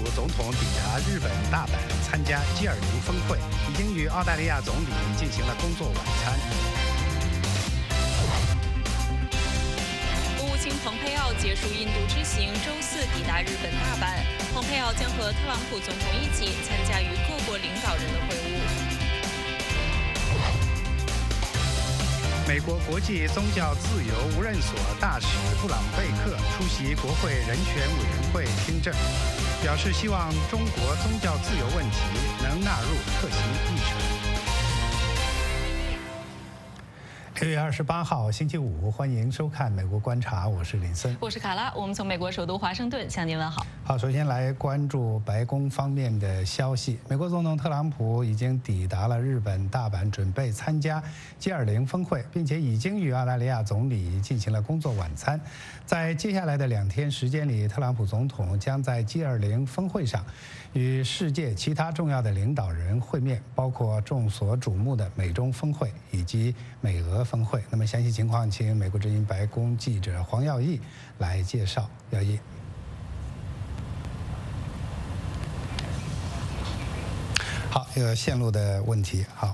总统抵达日本大阪参加 G20 峰会，已经与澳大利亚总理进行了工作晚餐。 国务卿蓬佩奥结束印度之行，周四抵达日本大阪。蓬佩奥将和特朗普总统一起参加与各国领导人的会晤。 美国国际宗教自由无任所大使布朗贝克出席国会人权委员会听证，表示希望中国宗教自由问题能纳入特席议程。6月28号星期五，欢迎收看《美国观察》，我是林森， 我是卡拉，我们从美国首都华盛顿向您问好。 好，首先来关注白宫方面的消息。美国总统特朗普已经抵达了日本大阪，准备参加 G20 峰会，并且已经与澳大利亚总理进行了工作晚餐。在接下来的2天时间里，特朗普总统将在 G20 峰会上与世界其他重要的领导人会面，包括众所瞩目的美中峰会以及美俄峰会。那么详细情况，请美国之音白宫记者黄耀义来介绍。耀义，好，有线路的问题，好。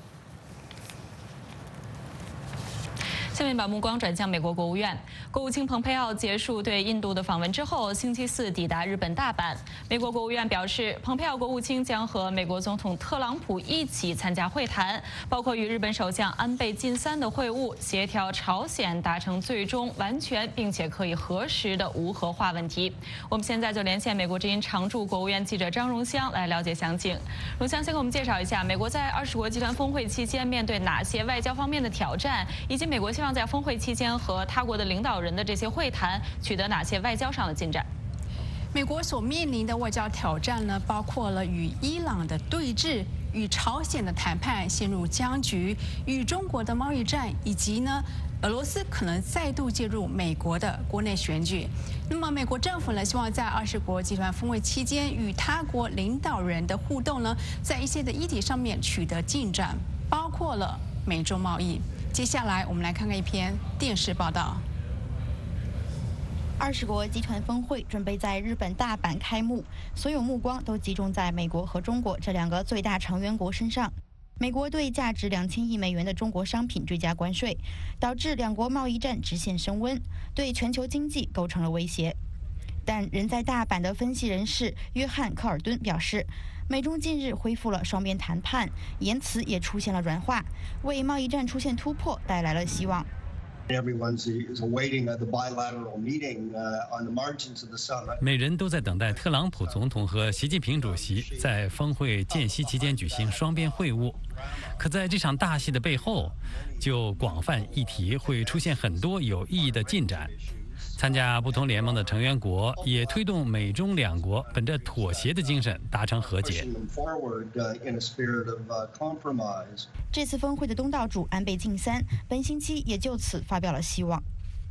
下面把目光转向美国国务院，国务卿蓬佩奥结束对印度的访问之后，星期四抵达日本大阪。美国国务院表示，蓬佩奥国务卿将和美国总统特朗普一起参加会谈，包括与日本首相安倍晋三的会晤，协调朝鲜达成最终完全并且可以核实的无核化问题。我们现在就连线美国之音常驻国务院记者张荣香来了解详情。荣香先给我们介绍一下，美国在20国集团峰会期间面对哪些外交方面的挑战，以及美国希望在峰会期间和他国的领导人的这些会谈取得哪些外交上的进展？ 美国所面临的外交挑战呢，包括了与伊朗的对峙、与朝鲜的谈判陷入僵局、与中国的贸易战，以及呢，俄罗斯可能再度介入美国的国内选举。那么，美国政府呢，希望在20国集团峰会期间与他国领导人的互动呢，在一些的议题上面取得进展，包括了美中贸易。接下来，我们来看看一篇电视报道。 20国集团峰会准备在日本大阪开幕，所有目光都集中在美国和中国这2个最大成员国身上。美国对价值2000亿美元的中国商品追加关税，导致2国贸易战直线升温，对全球经济构成了威胁。但人在大阪的分析人士约翰·科尔顿表示，美中近日恢复了双边谈判，言辞也出现了软化，为贸易战出现突破带来了希望。 每人都在等待特朗普总统和习近平主席在峰会间隙期间举行双边会晤。可在这场大戏的背后，就广泛议题会出现很多有意义的进展。参加不同联盟的成员国也推动美中2国本着妥协的精神达成和解。 这次峰会的东道主安倍晋三本星期也就此发表了希望。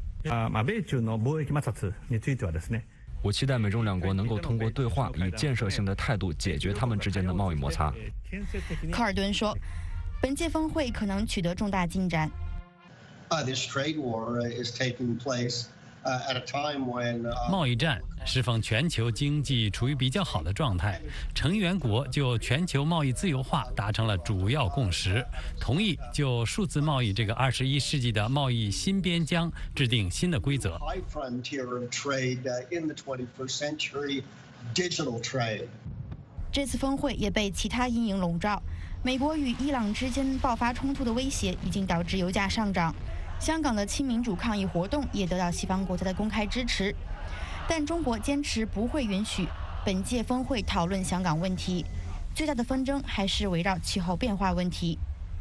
我期待美中2国能够通过对话，以建设性的态度解决他们之间的贸易摩擦。 科尔顿说，本届峰会可能取得重大进展。 贸易战适逢全球经济处于比较好的状态，成员国就全球贸易自由化达成了主要共识，同意就数字贸易这个21世纪的贸易新边疆制定新的规则。 这次峰会也被其他阴影笼罩，美国与伊朗之间爆发冲突的威胁已经导致油价上涨。香港的亲民主抗议活动也得到西方国家的公开支持，但中国坚持不会允许本届峰会讨论香港问题，最大的纷争还是围绕气候变化问题。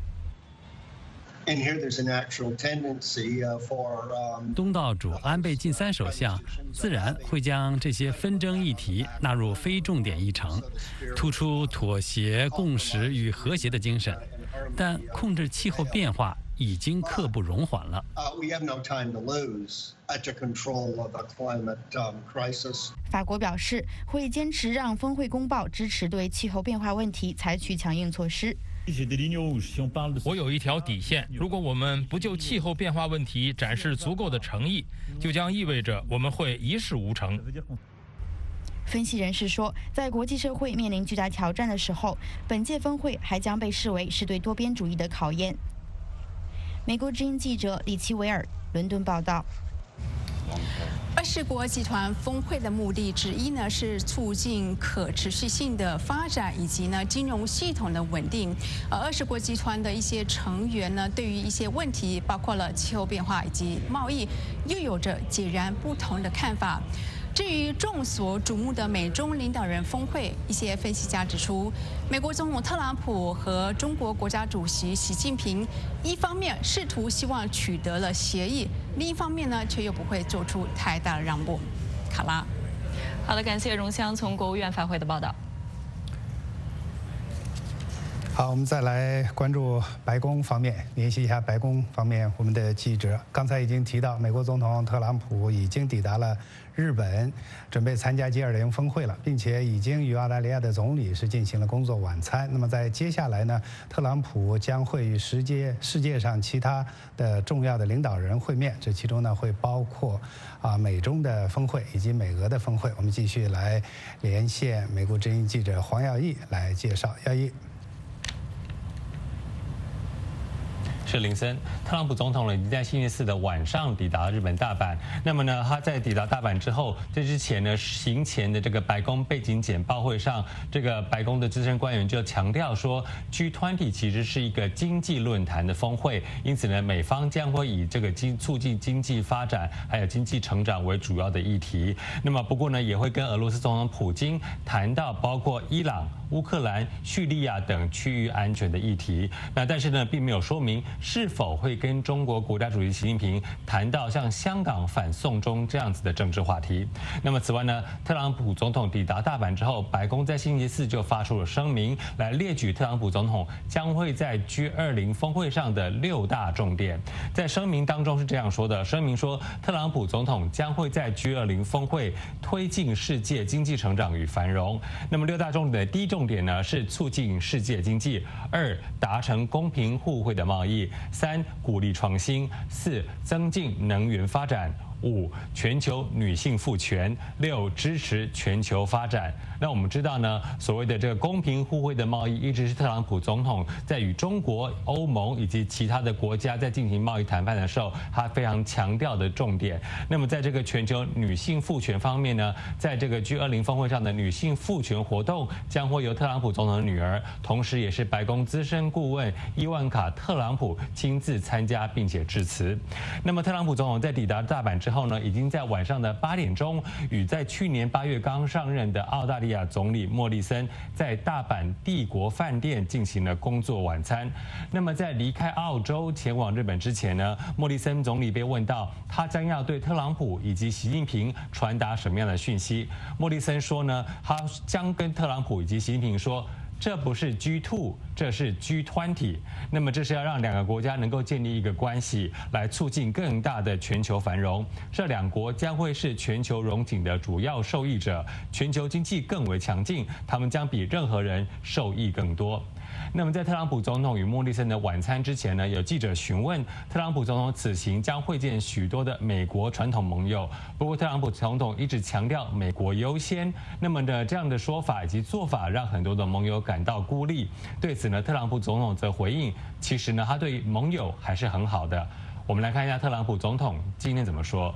东道主安倍晋三首相自然会将这些纷争议题纳入非重点议程，突出妥协、共识与和谐的精神，但控制气候变化已经刻不容缓了。 法国表示会坚持让峰会公报支持对气候变化问题采取强硬措施。 我有一条底线，如果我们不就气候变化问题展示足够的诚意，就将意味着我们会一事无成。 分析人士说，在国际社会面临巨大挑战的时候，本届峰会还将被视为是对多边主义的考验。美国之音记者李奇维尔伦敦报道。 20国集团峰会的目的之一呢，是促进可持续性的发展以及呢金融系统的稳定。20国集团的一些成员呢，对于一些问题，包括了气候变化以及贸易，又有着截然不同的看法。至于众所瞩目的美中领导人峰会，一些分析家指出，美国总统特朗普和中国国家主席习近平，一方面试图希望取得了协议，另一方面呢，却又不会做出太大的让步。卡拉， 好的，感谢荣香从国务院返回的报道。 好，我们再来关注白宫方面，联系一下白宫方面我们的记者。刚才已经提到，美国总统特朗普已经抵达了日本，准备参加 G20 峰会了，并且已经与澳大利亚的总理是进行了工作晚餐。那么在接下来呢，特朗普将会与世界上其他的重要的领导人会面，这其中呢会包括美中的峰会以及美俄的峰会。我们继续来连线美国之音记者黄耀义来介绍。耀义。 是林森，特朗普总统呢已经在星期四的晚上抵达日本大阪。那么呢，他在抵达大阪之后，这之前呢，行前的这个白宫背景简报会上，这个白宫的资深官员就强调说 ，G20 其实是一个经济论坛的峰会，因此呢，美方将会以这个促进经济发展还有经济成长为主要的议题。那么不过呢，也会跟俄罗斯总统普京谈到包括伊朗、乌克兰、叙利亚等区域安全的议题。那但是呢，并没有说明是否会跟中国国家主席习近平谈到像香港反送中这样子的政治话题。那么此外呢，特朗普总统抵达大阪之后，白宫在星期四就发出了声明，来列举特朗普总统将会在 G20 峰会上的6大重点。在声明当中是这样说的：声明说，特朗普总统将会在 G20 峰会推进世界经济成长与繁荣。那么6大重点的第一重点呢是促进世界经济；2达成公平互惠的贸易；3鼓励创新；4增进能源发展；5全球女性赋权；6支持全球发展。那我们知道呢，所谓的这个公平互惠的贸易，一直是特朗普总统在与中国、欧盟以及其他的国家在进行贸易谈判的时候，他非常强调的重点。那么在这个全球女性赋权方面呢，在这个 G20 峰会上的女性赋权活动将会由特朗普总统的女儿，同时也是白宫资深顾问伊万卡·特朗普亲自参加并且致辞。那么特朗普总统在抵达大阪之后呢，已经在晚上的8点钟，与在去年8月刚上任的澳大利亚总理莫里森在大阪帝国饭店进行了工作晚餐。那么在离开澳洲前往日本之前呢，莫里森总理被问到他将要对特朗普以及习近平传达什么样的讯息。莫里森说呢，他将跟特朗普以及习近平说，这不是 G2， 这是 G20。那么这是要让2个国家能够建立一个关系，来促进更大的全球繁荣。这2国将会是全球荣景的主要受益者，全球经济更为强劲，他们将比任何人受益更多。那么在特朗普总统与莫里森的晚餐之前呢，有记者询问特朗普总统此行将会见许多的美国传统盟友，不过特朗普总统一直强调美国优先。那么呢，这样的说法以及做法让很多的盟友感到孤立。对此呢，特朗普总统则回应，其实呢，他对盟友还是很好的。我们来看一下特朗普总统今天怎么说。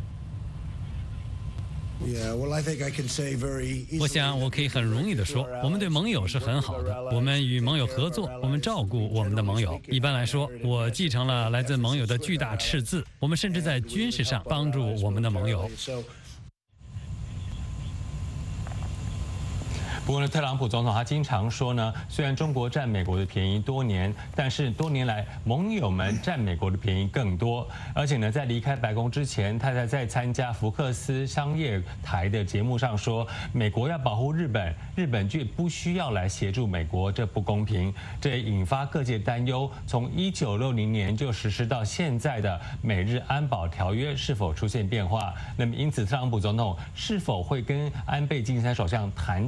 我想我可以很容易地说，我们对盟友是很好的，我们与盟友合作，我们照顾我们的盟友。一般来说，我继承了来自盟友的巨大赤字，我们甚至在军事上帮助我们的盟友。 不过呢，特朗普总统他经常说呢，虽然中国占美国的便宜多年，但是多年来盟友们占美国的便宜更多。而且呢，在离开白宫之前，他在参加福克斯商业台的节目上说，美国要保护日本，日本却不需要来协助美国，这不公平。这也引发各界担忧，从1960年就实施到现在的美日安保条约是否出现变化？那么因此，特朗普总统是否会跟安倍晋三首相谈到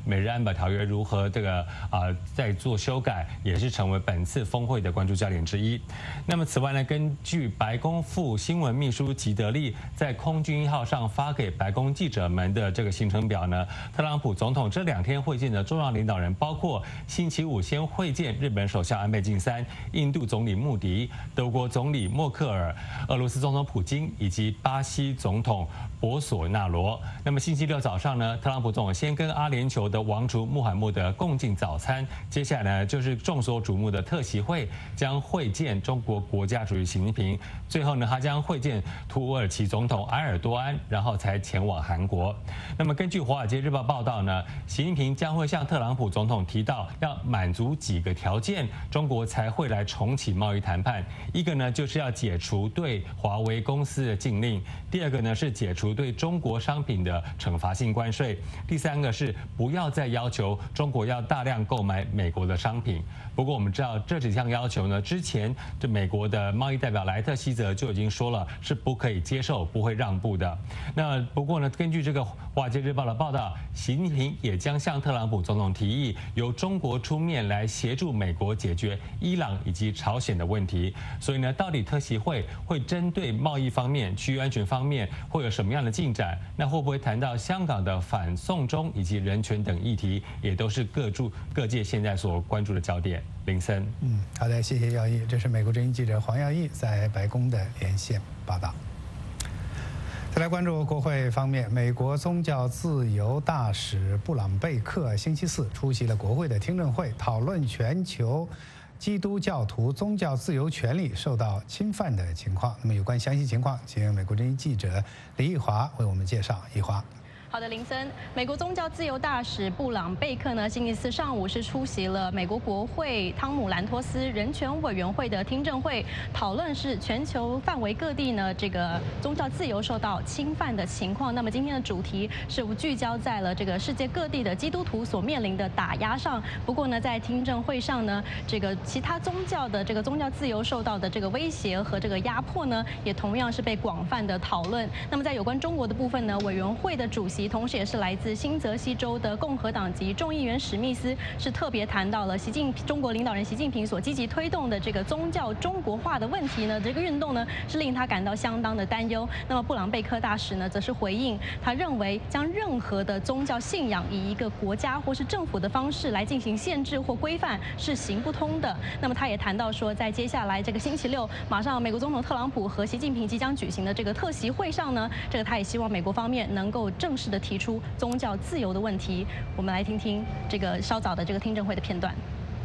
美日安保条约如何在做修改，也是成为本次峰会的关注焦点之一。那么此外呢，根据白宫副新闻秘书吉德利在空军1号上发给白宫记者们的这个行程表呢，特朗普总统这2天会见的重要领导人包括星期五先会见日本首相安倍晋三、印度总理穆迪、德国总理默克尔、俄罗斯总统普京以及巴西总统博索纳罗。那么星期六早上呢，特朗普总统先跟阿联酋的王储穆罕默德共进早餐，接下来呢就是众所瞩目的特席会，将会见中国国家主席习近平，最后呢他将会见土耳其总统埃尔多安，然后才前往韩国。那么根据《华尔街日报》报道呢，习近平将会向特朗普总统提到要满足几个条件，中国才会来重启贸易谈判。一个呢就是要解除对华为公司的禁令，第二个呢是解除对中国商品的惩罚性关税，第三个是不要再要求中国要大量购买美国的商品。不过我们知道这几项要求呢，之前这美国的贸易代表莱特希泽就已经说了是不可以接受、不会让步的。那不过呢，根据这个《华尔街日报》的报道，习近平也将向特朗普总统提议，由中国出面来协助美国解决伊朗以及朝鲜的问题。所以呢，到底特席会针对贸易方面、区域安全方面会有什么样的进展？那会不会谈到香港的反送中以及人权等议题，也都是各界现在所关注的焦点。林森， 好的，谢谢耀义。这是美国之音记者黄耀义在白宫的连线报道。再来关注国会方面，美国宗教自由大使布朗贝克星期四出席了国会的听证会，讨论全球基督教徒宗教自由权利受到侵犯的情况。那么有关详细情况，请美国之音记者李奕华为我们介绍。奕华。 好的，林森，美国宗教自由大使布朗贝克呢，星期四上午是出席了美国国会汤姆兰托斯人权委员会的听证会，讨论是全球范围各地呢这个宗教自由受到侵犯的情况。那么今天的主题是聚焦在了这个世界各地的基督徒所面临的打压上。不过呢，在听证会上呢，这个其他宗教的这个宗教自由受到的这个威胁和这个压迫呢，也同样是被广泛的讨论。那么在有关中国的部分呢，委员会的主席同时也是来自新泽西州的共和党籍众议员史密斯，是特别谈到了中国领导人习近平所积极推动的这个宗教中国化的问题呢，这个运动呢是令他感到相当的担忧。那么布朗贝克大使呢，则是回应，他认为将任何的宗教信仰以一个国家或是政府的方式来进行限制或规范是行不通的。那么他也谈到说，在接下来这个星期六，马上美国总统特朗普和习近平即将举行的这个特席会上呢，这个他也希望美国方面能够正式的提出宗教自由的问题。我们来听听这个稍早的这个听证会的片段。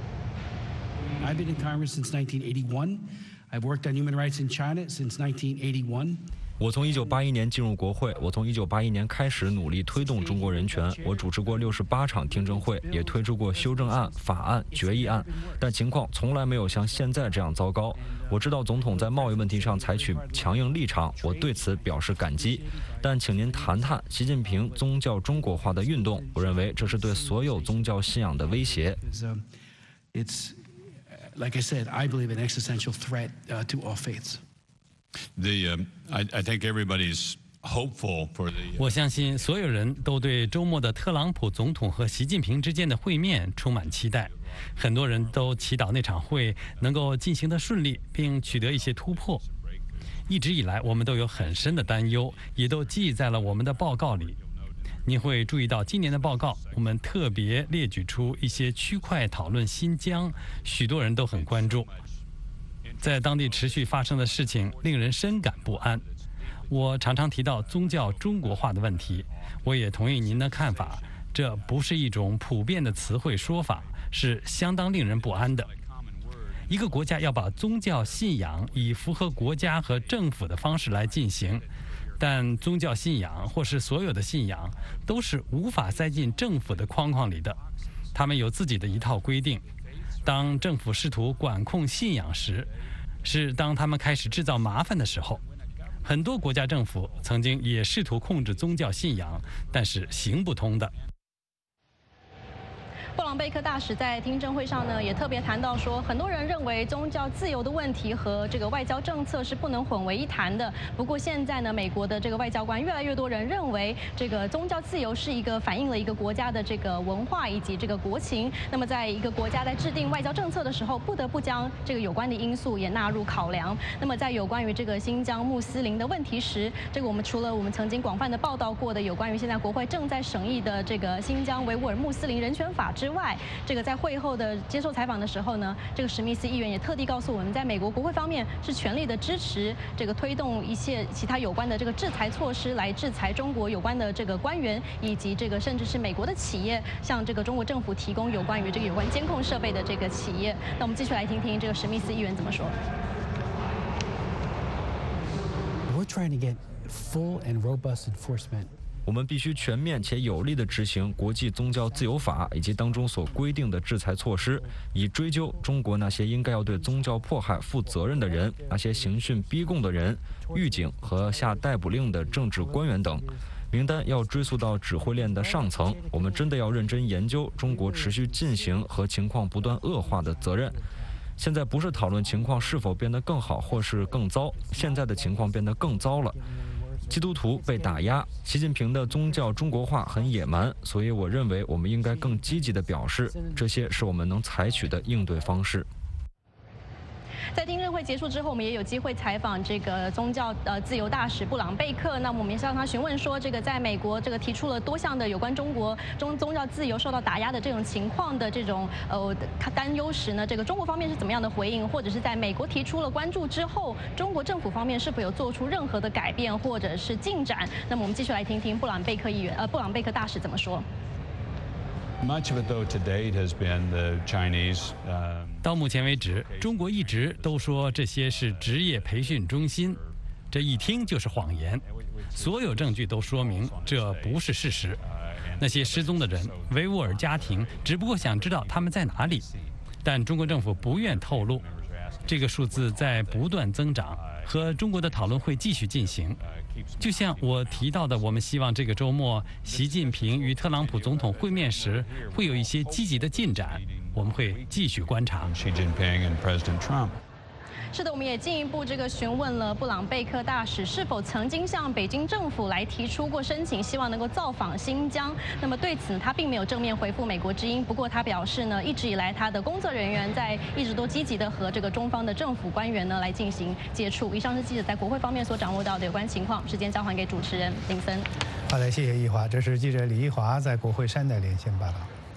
I've been in Congress since 1981. I've worked on human rights in China since 1981. 我从1981年进入国会，我从1981年开始努力推动中国人权。我主持过68场听证会，也推出过修正案、法案、决议案，但情况从来没有像现在这样糟糕。我知道总统在贸易问题上采取强硬立场，我对此表示感激。但请您谈谈习近平宗教中国化的运动，我认为这是对所有宗教信仰的威胁。 It's like I said, I believe an existential threat to all faiths. I think everybody's hopeful for the. 我相信所有人都对周末的特朗普总统和习近平之间的会面充满期待，很多人都祈祷那场会能够进行得顺利，并取得一些突破。一直以来，我们都有很深的担忧，也都记在了我们的报告里。你会注意到，今年的报告我们特别列举出一些区块讨论新疆，许多人都很关注。在当地持续发生的事情令人深感不安。我常常提到宗教中国化的问题，我也同意您的看法，这不是一种普遍的词汇说法，是相当令人不安的。一个国家要把宗教信仰以符合国家和政府的方式来进行，但宗教信仰或是所有的信仰都是无法塞进政府的框框里的，他们有自己的一套规定。当政府试图管控信仰时，是当他们开始制造麻烦的时候。很多国家政府曾经也试图控制宗教信仰，但是行不通的。 布朗贝克大使在听证会上呢，也特别谈到说，很多人认为宗教自由的问题和这个外交政策是不能混为一谈的。不过现在呢，美国的这个外交官越来越多人认为，这个宗教自由是一个反映了一个国家的这个文化以及这个国情。那么在一个国家在制定外交政策的时候，不得不将这个有关的因素也纳入考量。那么在有关于这个新疆穆斯林的问题时，这个我们除了我们曾经广泛的报道过的有关于现在国会正在审议的这个新疆维吾尔穆斯林人权法之外，这个在会后的接受采访的时候呢，这个史密斯议员也特地告诉我们，在美国国会方面是全力的支持这个推动一切其他有关的这个制裁措施，来制裁中国有关的这个官员以及这个甚至是美国的企业，向这个中国政府提供有关于这个有关监控设备的这个企业。那我们继续来听听这个史密斯议员怎么说。 We're trying to get full and robust enforcement. 我们必须全面且有力地执行国际宗教自由法以及当中所规定的制裁措施，以追究中国那些应该要对宗教迫害负责任的人、那些刑讯逼供的人、狱警和下逮捕令的政治官员等。名单要追溯到指挥链的上层。我们真的要认真研究中国持续进行和情况不断恶化的责任。现在不是讨论情况是否变得更好或是更糟，现在的情况变得更糟了。基督徒被打压，习近平的宗教中国化很野蛮，所以我认为我们应该更积极地表示，这些是我们能采取的应对方式。 在听证会结束之后，我们也有机会采访这个宗教自由大使布朗贝克。那么我们也向他询问说，这个在美国这个提出了多项的有关中国宗教自由受到打压的这种情况的这种担忧时呢，这个中国方面是怎么样的回应，或者是在美国提出了关注之后，中国政府方面是否有做出任何的改变或者是进展？那么我们继续来听听布朗贝克大使怎么说。 Much of it, though, to date has been the Chinese. 到目前为止，中国一直都说这些是职业培训中心，这一听就是谎言。所有证据都说明这不是事实。那些失踪的人，维吾尔家庭只不过想知道他们在哪里，但中国政府不愿透露。这个数字在不断增长，和中国的讨论会继续进行。就像我提到的，我们希望这个周末习近平与特朗普总统会面时会有一些积极的进展，我们会继续观察。 是的，我们也进一步询问了布朗贝克大使是否曾经向北京政府来提出过申请，希望能够造访新疆。那么对此呢，他并没有正面回复美国之音。不过他表示呢，一直以来他的工作人员一直都积极的和这个中方的政府官员呢来进行接触。以上是记者在国会方面所掌握到的有关情况。时间交还给主持人林森。 好的，谢谢易华。这是记者李一华在国会山的连线报道。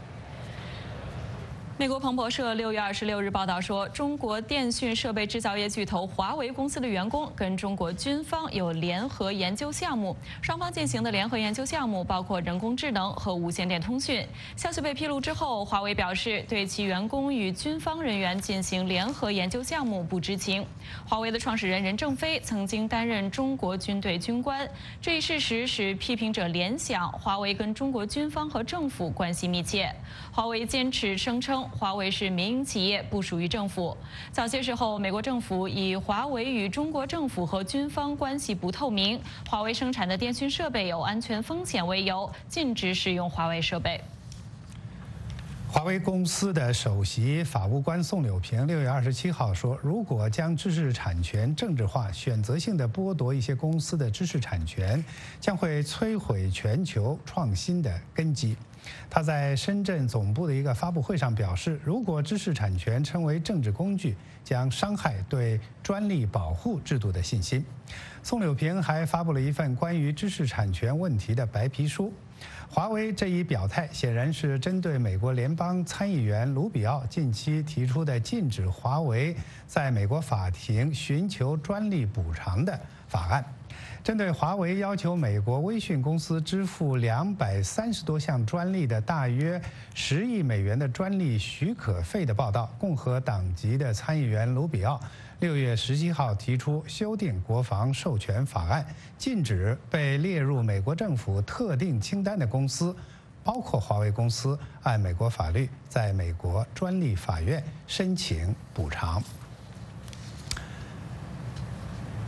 美国彭博社6月26日报道说，中国电讯设备制造业巨头华为公司的员工跟中国军方有联合研究项目，双方进行的联合研究项目包括人工智能和无线电通讯。消息被披露之后，华为表示对其员工与军方人员进行联合研究项目不知情。华为的创始人任正非曾经担任中国军队军官，这一事实使批评者联想华为跟中国军方和政府关系密切。华为坚持声称华为是民营企业，不属于政府。早些时候，美国政府以华为与中国政府和军方关系不透明，华为生产的电讯设备有安全风险为由，禁止使用华为设备。 华为公司的首席法务官宋柳平6月27号说，如果将知识产权政治化，选择性地剥夺一些公司的知识产权，将会摧毁全球创新的根基。他在深圳总部的一个发布会上表示，如果知识产权成为政治工具，将伤害对专利保护制度的信心。宋柳平还发布了一份关于知识产权问题的白皮书。华为这一表态显然是针对美国联邦参议员卢比奥近期提出的禁止华为在美国法庭寻求专利补偿的法案。针对华为要求美国微讯公司支付230多项专利的大约10亿美元的专利许可费的报道，共和党籍的参议员卢比奥6月17号提出修订国防授权法案，禁止被列入美国政府特定清单的公司，包括华为公司，按美国法律在美国专利法院申请补偿。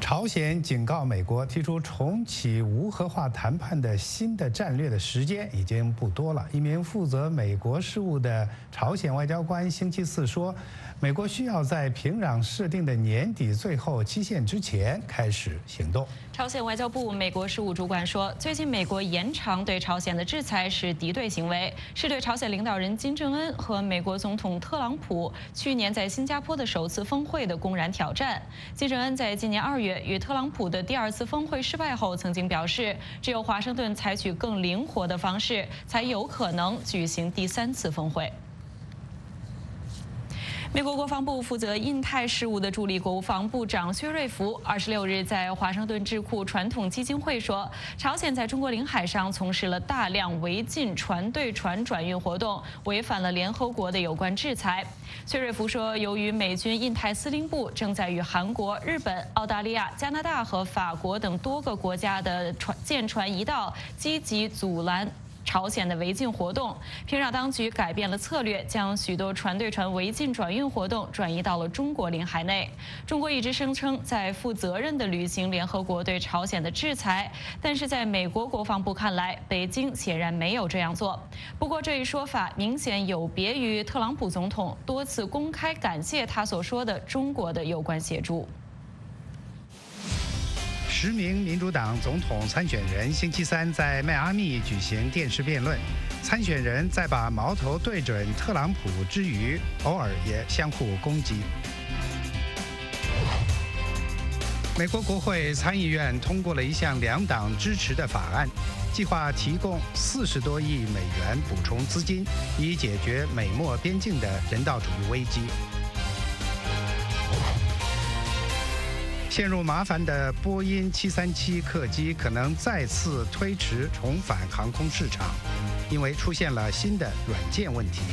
朝鲜警告美国，提出重启无核化谈判的新的战略的时间已经不多了。一名负责美国事务的朝鲜外交官星期四说，美国需要在平壤设定的年底最后期限之前开始行动。 朝鲜外交部美国事务主管说，最近美国延长对朝鲜的制裁是敌对行为，是对朝鲜领导人金正恩和美国总统特朗普去年在新加坡的首次峰会的公然挑战。金正恩在今年2月与特朗普的第2次峰会失败后，曾经表示，只有华盛顿采取更灵活的方式，才有可能举行第3次峰会。美国国防部负责印太事务的助理国防部长薛瑞福26日在华盛顿智库传统基金会说，朝鲜在中国领海上从事了大量违禁船对船转运活动，违反了联合国的有关制裁。薛瑞福说，由于美军印太司令部正在与韩国、日本、澳大利亚、加拿大和法国等多个国家的舰船一道，积极阻拦朝鲜的违禁活动，平壤当局改变了策略，将许多船对船违禁转运活动转移到了中国领海内。中国一直声称在负责任地履行联合国对朝鲜的制裁，但是在美国国防部看来，北京显然没有这样做。不过这一说法明显有别于特朗普总统多次公开感谢他所说的中国的有关协助。 10名民主党总统参选人星期三在迈阿密举行电视辩论，参选人在把矛头对准特朗普之余，偶尔也相互攻击。美国国会参议院通过了一项2党支持的法案，计划提供40多亿美元补充资金，以解决美墨边境的人道主义危机。陷入麻烦的波音737客机可能再次推迟重返航空市场，因为出现了新的软件问题。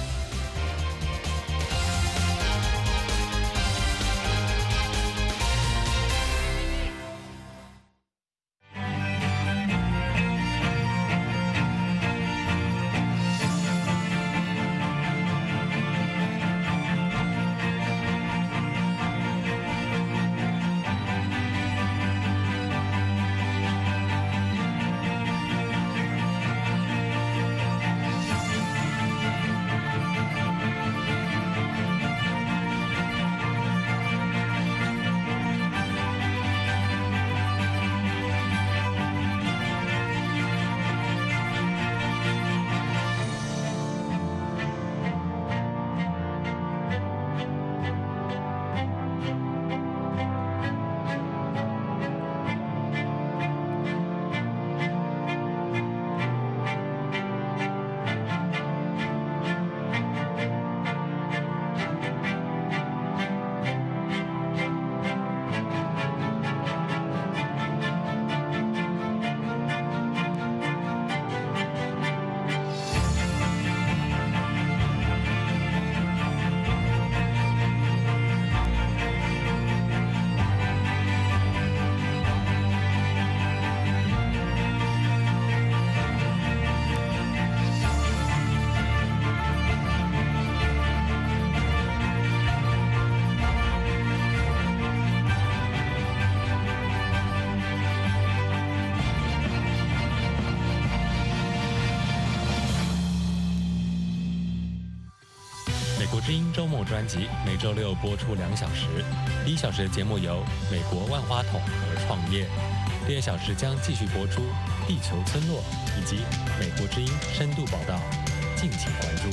知音周末专辑每周6播出2小时，第1小时的节目由美国万花筒和创业，第2小时将继续播出地球村落以及美国之音深度报道，敬请关注。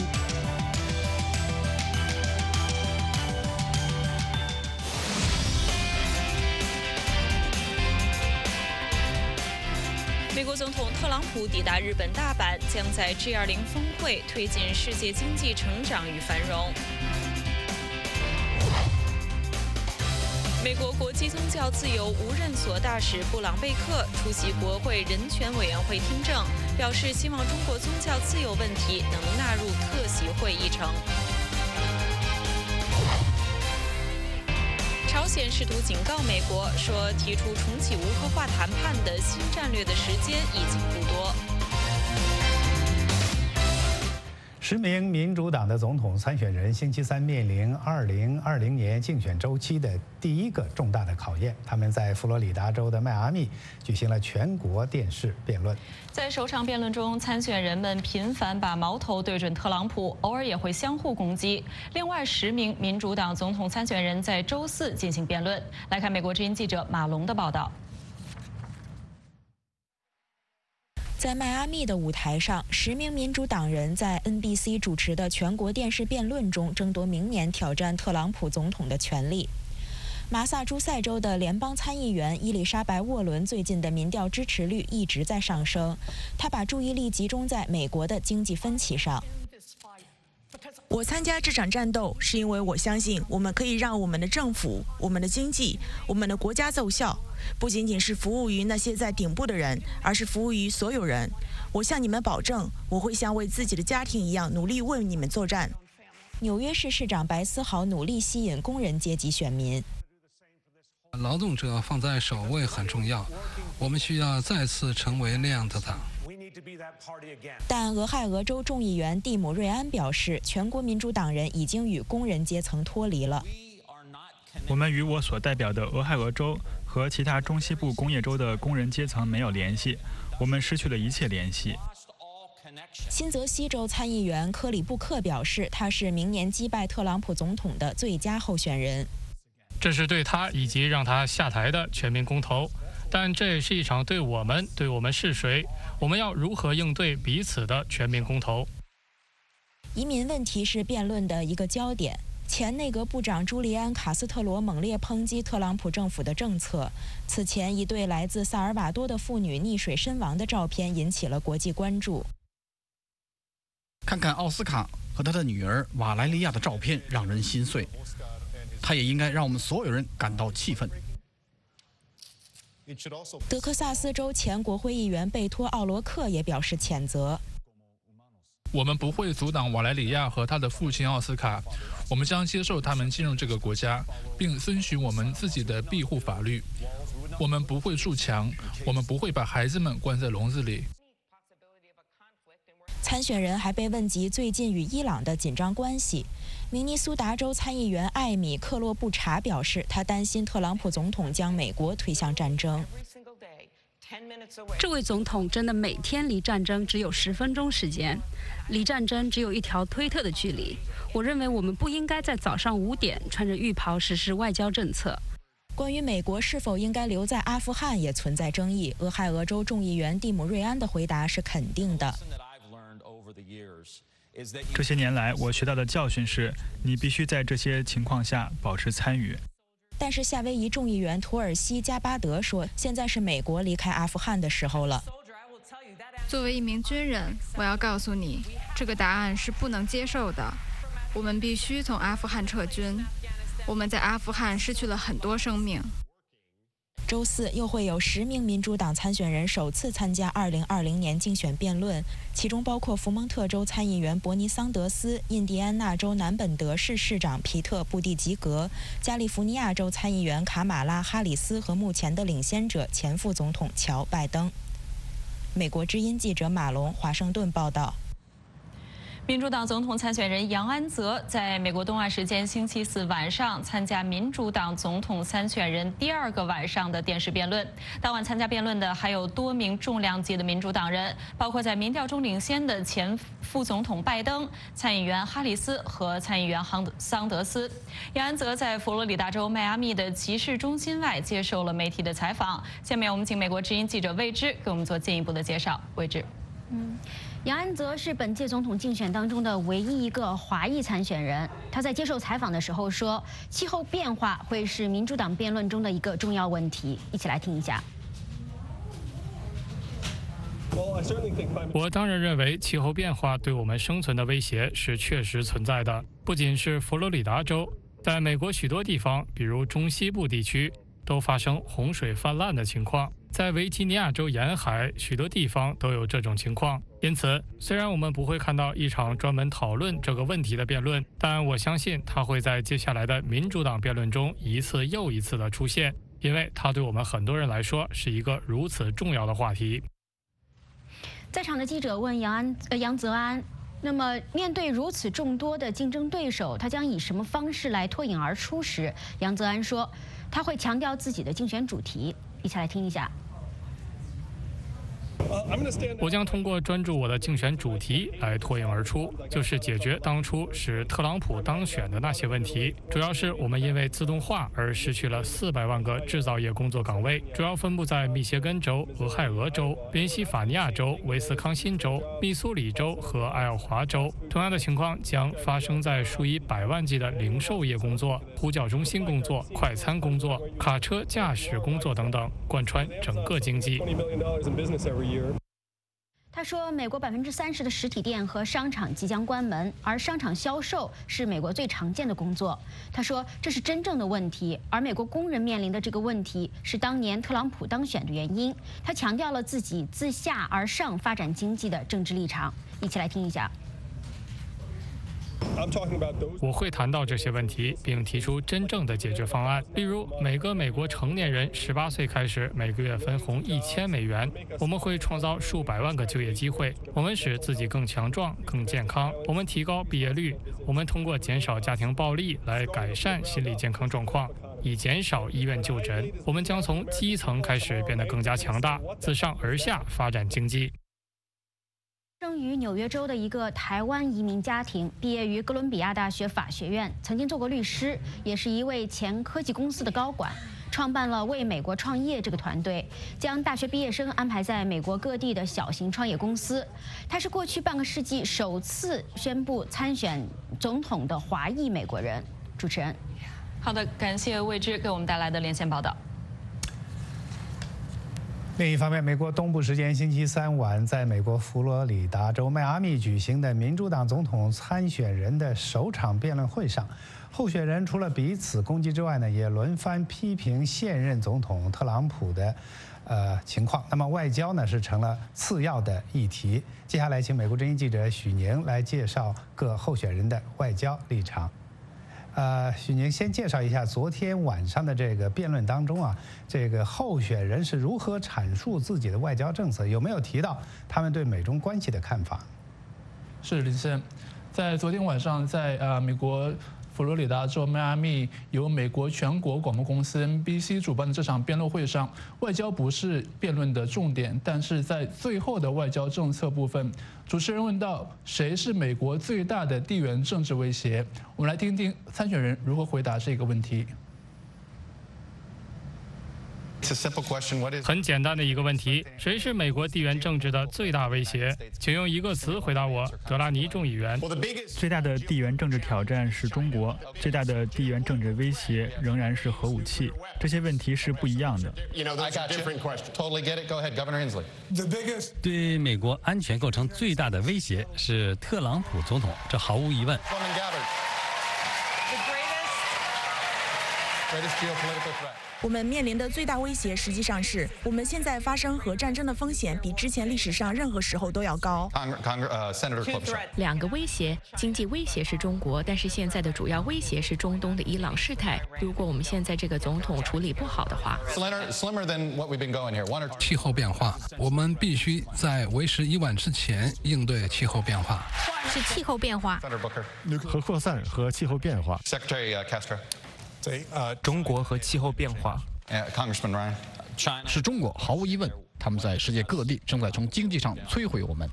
美国总统特朗普抵达日本大阪，将在 G20 峰会推进世界经济成长与繁荣。美国国际宗教自由无任所大使布朗贝克出席国会人权委员会听证，表示希望中国宗教自由问题能纳入特席会议程。朝鲜试图警告美国，说提出重启无核化谈判的新战略的时间已经不多。 10名民主党的总统参选人星期三面临2020年竞选周期的第一个重大的考验。他们在佛罗里达州的迈阿密举行了全国电视辩论。 在首场辩论中，参选人们频繁把矛头对准特朗普，偶尔也会相互攻击。另外10名民主党总统参选人在周4进行辩论。来看美国之音记者马龙的报道。 在迈阿密的舞台上，10名民主党人在 NBC 主持的全国电视辩论中争夺明年挑战特朗普总统的权利。马萨诸塞州的联邦参议员伊丽莎白·沃伦最近的民调支持率一直在上升，她把注意力集中在美国的经济分歧上。 我参加这场战斗是因为我相信我们可以让我们的政府、我们的经济、我们的国家奏效，不仅仅是服务于那些在顶部的人，而是服务于所有人。我向你们保证，我会像为自己的家庭一样努力为你们作战。 纽约市市长白思豪努力吸引工人阶级选民。 劳动者放在首位很重要，我们需要再次成为那样的党。 但俄亥俄州众议员蒂姆·瑞安表示，全国民主党人已经与工人阶层脱离了。 我们与我所代表的俄亥俄州和其他中西部工业州的工人阶层没有联系，我们失去了一切联系。 新泽西州参议员科里布克表示，他是明年击败特朗普总统的最佳候选人。 这是对他以及让他下台的全民公投，但这也是一场对我们是谁，我们要如何应对彼此的全民公投。 移民问题是辩论的一个焦点。前内阁部长朱利安·卡斯特罗猛烈抨击特朗普政府的政策。此前，一对来自萨尔瓦多的妇女溺水身亡的照片引起了国际关注。 看看奥斯卡和他的女儿瓦莱利亚的照片，让人心碎。他也应该让我们所有人感到气愤。 德克萨斯州前国会议员贝托·奥罗克也表示谴责。 我们不会阻挡瓦莱里亚和他的父亲奥斯卡，我们将接受他们进入这个国家，并遵循我们自己的庇护法律。我们不会筑墙，我们不会把孩子们关在笼子里。 参选人还被问及最近与伊朗的紧张关系。明尼苏达州参议员艾米·克洛布查表示，他担心特朗普总统将美国推向战争。 这位总统真的每天离战争只有10分钟时间，离战争只有一条推特的距离。我认为我们不应该在早上5点穿着浴袍实施外交政策。 关于美国是否应该留在阿富汗也存在争议。俄亥俄州众议员蒂姆·瑞安的回答是肯定的。 这些年来，我学到的教训是，你必须在这些情况下保持参与。 但是夏威夷众议员图尔西·加巴德说，现在是美国离开阿富汗的时候了。 作为一名军人，我要告诉你，这个答案是不能接受的。我们必须从阿富汗撤军。我们在阿富汗失去了很多生命。 周4又会有10名民主党参选人首次参加2020年竞选辩论，其中包括福蒙特州参议员伯尼·桑德斯、印第安纳州南本德市市长皮特·布蒂吉格、加利福尼亚州参议员卡马拉·哈里斯和目前的领先者前副总统乔·拜登。美国之音记者马龙，华盛顿报道。 民主党总统参选人杨安泽在美国东岸时间星期4晚上参加民主党总统参选人第2个晚上的电视辩论。当晚参加辩论的还有多名重量级的民主党人，包括在民调中领先的前副总统拜登、参议员哈里斯和参议员桑德斯。杨安泽在佛罗里达州迈阿密的集市中心外接受了媒体的采访。下面我们请美国之音记者魏之给我们做进一步的介绍。魏之。 杨安泽是本届总统竞选当中的唯一一个华裔参选人。他在接受采访的时候说，气候变化会是民主党辩论中的一个重要问题。一起来听一下。 我当然认为气候变化对我们生存的威胁是确实存在的，不仅是佛罗里达州，在美国许多地方，比如中西部地区，都发生洪水泛滥的情况。在维吉尼亚州沿海，许多地方都有这种情况。因此，虽然我们不会看到一场专门讨论这个问题的辩论，但我相信它会在接下来的民主党辩论中一次又一次的出现，因为它对我们很多人来说是一个如此重要的话题。 在场的记者问杨泽安， 那么，面对如此众多的竞争对手，他将以什么方式来脱颖而出时，杨泽安说，他会强调自己的竞选主题。一起来听一下。 我将通过专注我的竞选主题来脱颖而出，就是解决当初使特朗普当选的那些问题。主要是我们因为自动化而失去了400万个制造业工作岗位，主要分布在密歇根州、俄亥俄州、宾夕法尼亚州、威斯康辛州、密苏里州和爱奥华州。同样的情况将发生在数以百万计的零售业工作、呼叫中心工作、快餐工作、卡车驾驶工作等等，贯穿整个经济。 他说，美国30%的实体店和商场即将关门，而商场销售是美国最常见的工作。他说，这是真正的问题，而美国工人面临的这个问题是当年特朗普当选的原因。他强调了自己自下而上发展经济的政治立场。一起来听一下。 我会谈到这些问题，并提出真正的解决方案。例如，每个美国成年人18岁开始每个月分红1000美元。我们会创造数百万个就业机会。我们使自己更强壮、更健康。我们提高毕业率。我们通过减少家庭暴力来改善心理健康状况，以减少医院就诊。我们将从基层开始变得更加强大，自上而下发展经济。 生于纽约州的一个台湾移民家庭，毕业于哥伦比亚大学法学院，曾经做过律师，也是一位前科技公司的高管，创办了为美国创业这个团队，将大学毕业生安排在美国各地的小型创业公司。他是过去半个世纪首次宣布参选总统的华裔美国人。主持人， 好的，感谢魏之给我们带来的连线报道。 另一方面，美国东部时间星期3晚，在美国佛罗里达州迈阿密举行的民主党总统参选人的首场辩论会上，候选人除了彼此攻击之外呢，也轮番批评现任总统特朗普的情况。那么外交呢是成了次要的议题。接下来，请美国之音记者许宁来介绍各候选人的外交立场。许宁先介绍一下昨天晚上的这个辩论当中啊，这个候选人是如何阐述自己的外交政策，有没有提到他们对美中关系的看法？ 是林先生，在昨天晚上，在美国佛罗里达州迈阿密由美国全国广播公司 NBC 主办的这场辩论会上，外交不是辩论的重点，但是在最后的外交政策部分，主持人问到谁是美国最大的地缘政治威胁，我们来听听参选人如何回答这个问题。 很简单的一个问题，谁是美国地缘政治的最大威胁？请用一个词回答我，德拉尼众议员。 最大的地缘政治挑战是中国，最大的地缘政治威胁仍然是核武器。这些问题是不一样的。 对美国安全构成最大的威胁是特朗普总统，这毫无疑问。 我们面临的最大威胁实际上是我们现在发生核战争的风险比之前历史上任何时候都要高。 两个威胁，经济威胁是中国，但是现在的主要威胁是中东的伊朗事态。如果我们现在这个总统处理不好的话， 气候变化，我们必须在为时已晚之前应对气候变化。 是气候变化， 核扩散和气候变化。 中国和气候变化。 是中国，毫无疑问，他们在世界各地正在从经济上摧毁我们。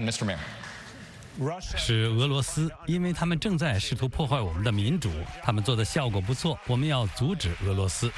是俄罗斯，因为他们正在试图破坏我们的民主，他们做的效果不错，我们要阻止俄罗斯。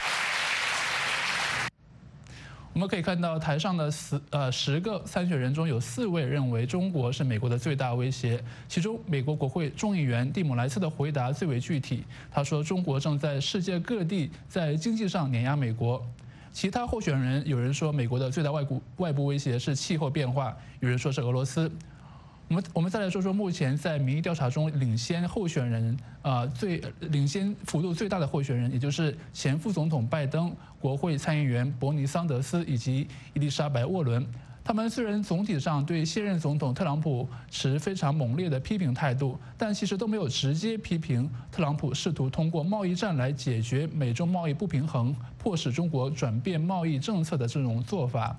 我们可以看到台上的10个参选人中有4位认为中国是美国的最大威胁，其中美国国会众议员蒂姆莱斯的回答最为具体。他说，中国正在世界各地在经济上碾压美国。其他候选人有人说美国的最大外部威胁是气候变化，有人说是俄罗斯。我们再来说说目前在民意调查中领先候选人，领先幅度最大的候选人，也就是前副总统拜登、国会参议员伯尼桑德斯以及伊丽莎白沃伦。他们虽然总体上对现任总统特朗普持非常猛烈的批评态度，但其实都没有直接批评特朗普试图通过贸易战来解决美中贸易不平衡，迫使中国转变贸易政策的这种做法。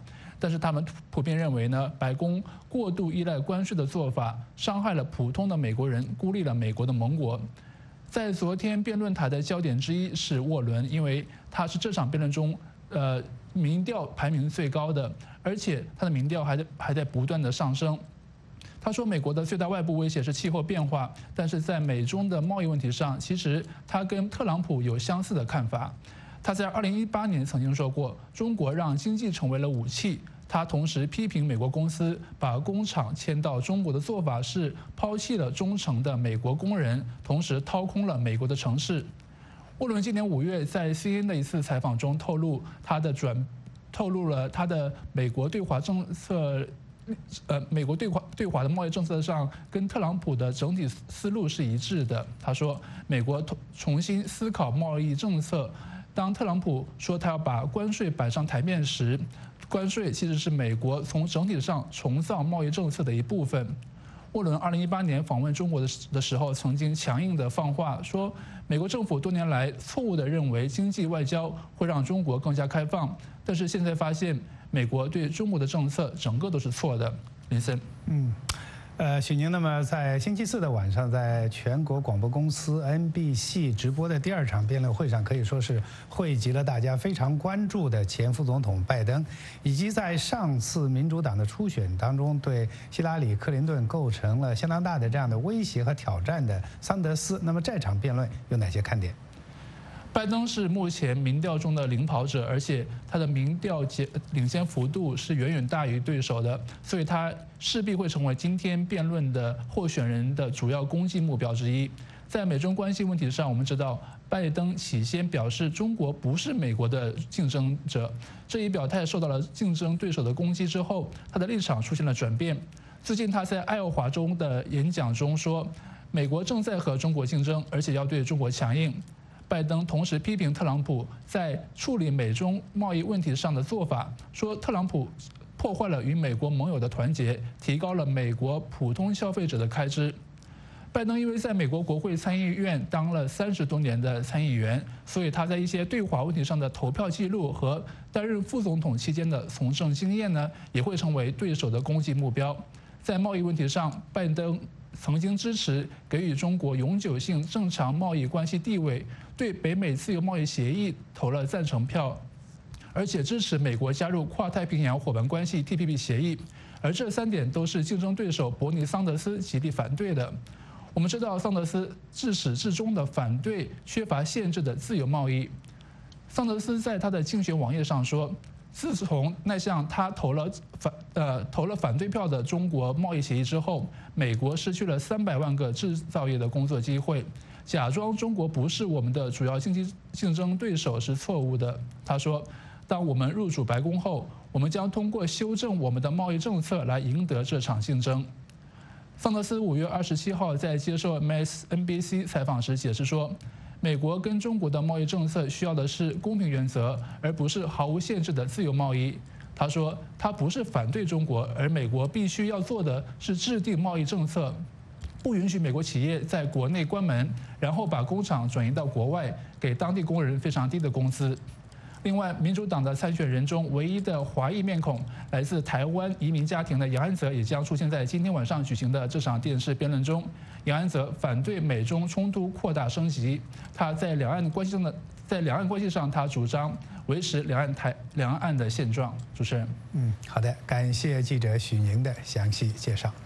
但是他们普遍认为呢，白宫过度依赖关税的做法伤害了普通的美国人，孤立了美国的盟国。在昨天辩论台的焦点之一是沃伦，因为他是这场辩论中民调排名最高的，而且他的民调还在不断的上升。他说，美国的最大外部威胁是气候变化，但是在美中的贸易问题上，其实他跟特朗普有相似的看法。他在2018年曾经说过，中国让经济成为了武器。他同时批评美国公司把工厂迁到中国的做法是抛弃了忠诚的美国工人，同时掏空了美国的城市。沃伦今年5月在 CNN 的一次采访中透露了他的美国对华政策。美国对华的贸易政策上跟特朗普的整体思路是一致的。他说，美国重新思考贸易政策。当特朗普说他要把关税摆上台面时，关税其实是美国从整体上重造贸易政策的一部分。沃伦2018年访问中国的时候，曾经强硬的放话说，美国政府多年来错误地认为经济外交会让中国更加开放，但是现在发现美国对中国的政策整个都是错的。林森， 许宁，那么在星期四的晚上，在全国广播公司 NBC 直播的第2场辩论会上，可以说是汇集了大家非常关注的前副总统拜登，以及在上次民主党的初选当中对希拉里·克林顿构成了相当大的这样的威胁和挑战的桑德斯。那么这场辩论有哪些看点？ 拜登是目前民调中的领跑者，而且他的民调领先幅度是远远大于对手的，所以他势必会成为今天辩论的候选人的主要攻击目标之一。在美中关系问题上，我们知道拜登起先表示中国不是美国的竞争者，这一表态受到了竞争对手的攻击之后，他的立场出现了转变。最近他在爱荷华州的演讲中说，美国正在和中国竞争，而且要对中国强硬。拜登同时批评特朗普在处理美中贸易问题上的做法，说特朗普破坏了与美国盟友的团结，提高了美国普通消费者的开支。拜登因为在美国国会参议院当了30多年的参议员，所以他在一些对华问题上的投票记录和担任副总统期间的从政经验呢，也会成为对手的攻击目标。在贸易问题上，拜登曾经支持给予中国永久性正常贸易关系地位，对北美自由贸易协议投了赞成票，而且支持美国加入跨太平洋伙伴关系 TPP 协议，而这3点都是竞争对手伯尼·桑德斯极力反对的。我们知道，桑德斯自始至终的反对缺乏限制的自由贸易。桑德斯在他的竞选网页上说，自从那项他投了反对票的中国贸易协议之后，美国失去了300万个制造业的工作机会。假装中国不是我们的主要竞争对手是错误的。他说，当我们入主白宫后，我们将通过修正我们的贸易政策来赢得这场竞争。桑德斯5月27号在接受 MSNBC 采访时解释说，美国跟中国的贸易政策需要的是公平原则，而不是毫无限制的自由贸易。他说，他不是反对中国，而美国必须要做的是制定贸易政策，不允许美国企业在国内关门，然后把工厂转移到国外，给当地工人非常低的工资。另外，民主党的参选人中唯一的华裔面孔，来自台湾移民家庭的杨安泽也将出现在今天晚上举行的这场电视辩论中。杨安泽反对美中冲突扩大升级，他在两岸关系上，他主张维持两岸的现状。主持人， 好的，感谢记者许宁的详细介绍。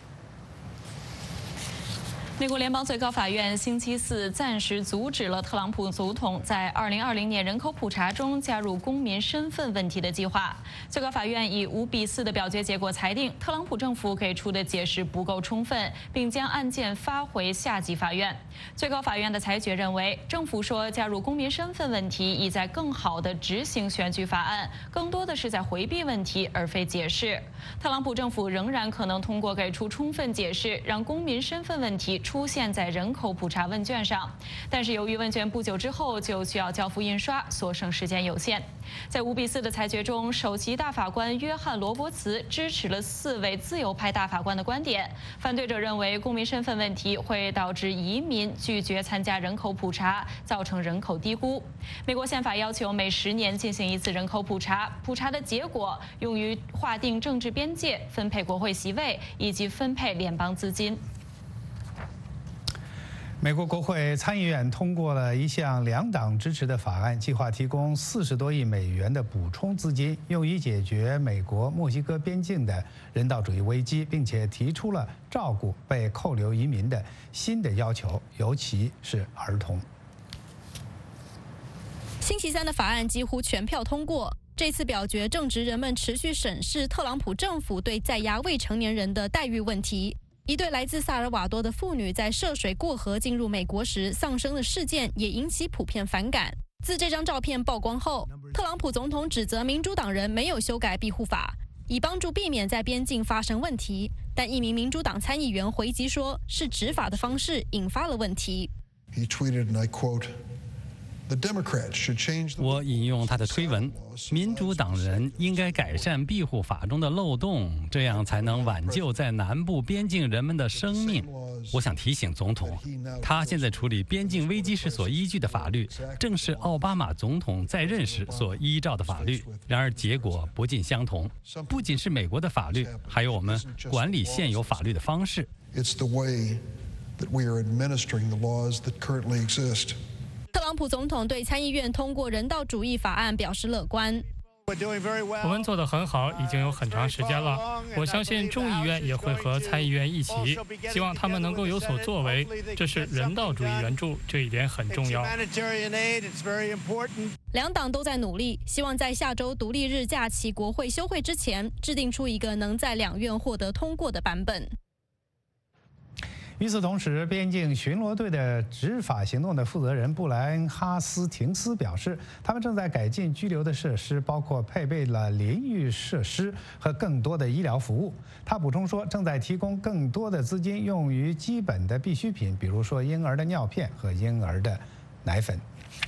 美国联邦最高法院星期四暂时阻止了特朗普总统在2020年人口普查中加入公民身份问题的计划。最高法院以5-4的表决结果裁定，特朗普政府给出的解释不够充分，并将案件发回下级法院。最高法院的裁决认为，政府说加入公民身份问题意在更好地执行选举法案，更多的是在回避问题，而非解释。特朗普政府仍然可能通过给出充分解释，让公民身份问题出现在人口普查问卷上，但是由于问卷不久之后就需要交付印刷，所剩时间有限。在5-4的裁决中，首席大法官约翰·罗伯茨支持了4位自由派大法官的观点，反对者认为公民身份问题会导致移民拒绝参加人口普查，造成人口低估。美国宪法要求每10年进行一次人口普查，普查的结果用于划定政治边界、分配国会席位以及分配联邦资金。 美国国会参议院通过了一项2党支持的法案，计划提供40多亿美元的补充资金，用于解决美国墨西哥边境的人道主义危机，并且提出了照顾被扣留移民的新的要求，尤其是儿童。 星期3的法案几乎全票通过。这次表决正值人们持续审视特朗普政府对在押未成年人的待遇问题。一对来自萨尔瓦多的妇女在涉水过河进入美国时丧生的事件也引起普遍反感。自这张照片曝光后，特朗普总统指责民主党人没有修改庇护法，以帮助避免在边境发生问题。但一名民主党参议员回击说，是执法的方式引发了问题。 He tweeted, and I quote, 我引用他的推文：民主党人应该改善庇护法中的漏洞，这样才能挽救在南部边境人们的生命。我想提醒总统，他现在处理边境危机时所依据的法律，正是奥巴马总统在任时所依照的法律。然而结果不尽相同，不仅是美国的法律，还有我们管理现有法律的方式。 It's the way that we are administering the laws that currently exist. 特朗普总统对参议院通过人道主义法案表示乐观。 我们做得很好，已经有很长时间了。我相信众议院也会和参议院一起，希望他们能够有所作为。这是人道主义援助，这一点很重要。 2党都在努力，希望在下周独立日假期国会休会之前，制定出一个能在2院获得通过的版本。 与此同时，边境巡逻队的执法行动的负责人布莱恩·哈斯廷斯表示，他们正在改进拘留的设施，包括配备了淋浴设施和更多的医疗服务。他补充说，正在提供更多的资金用于基本的必需品，比如说婴儿的尿片和婴儿的奶粉。